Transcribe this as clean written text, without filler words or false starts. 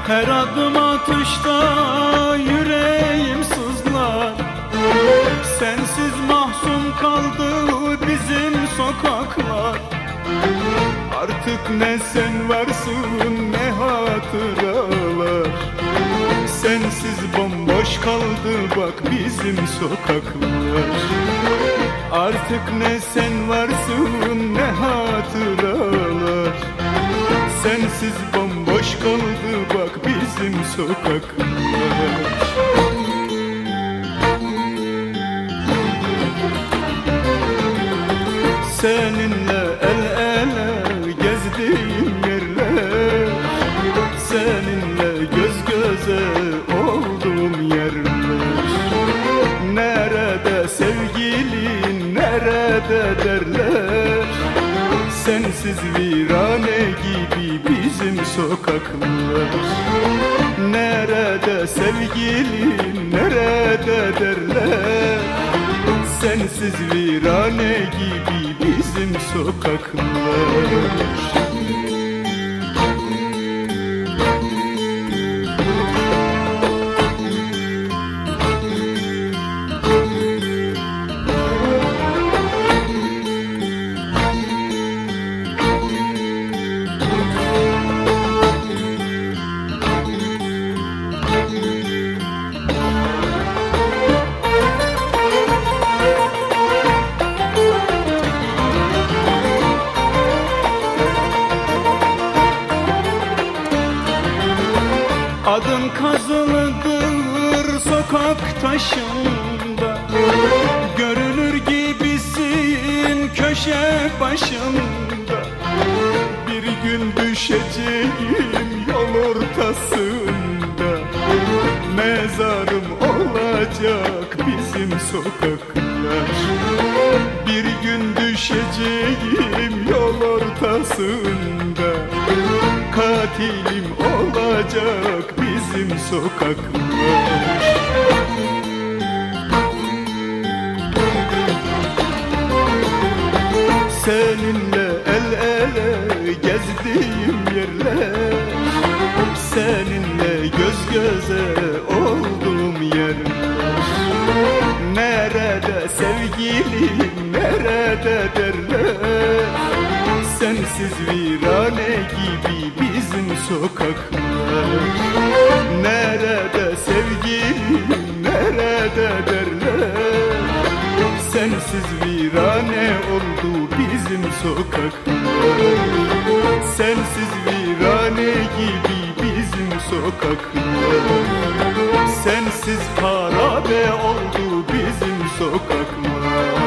Her adım atışta yüreğim sızlar. Sensiz mahzun kaldı bizim sokaklar. Artık ne sen varsın ne hatıralar. Sensiz bomboş kaldı bak bizim sokaklar. Artık ne sen varsın ne hatıralar. Sensiz bomboş kaldı bak bizim sokaklar. Seninle el ele gezdiğim yerler, seninle göz göze olduğum yerler. Nerede sevgilin, nerede derler. Sensiz virane gibi bizim sokaklar. Nerede sevgilin, nerede derler. Sensiz virane gibi bizim sokaklar. Adın kazılıdır sokak taşında. Görünür gibisin köşe başında. Bir gün düşeceğim yol ortasında. Mezarım olacak bizim sokaklar. Bir gün düşeceğim yol ortasında. Katilim olacak bizim sokaklar. Seninle el ele gezdiğim yerler, seninle göz göze olduğum yerler. Nerede sevgilim, nerede derler. Sensiz virane gibi bizim sokaklar. Nerede sevgilim, nerede derler. Sensiz virane oldu bizim sokaklar. Sensiz virane gibi bizim sokaklar. Sensiz harabe oldu bizim sokaklar.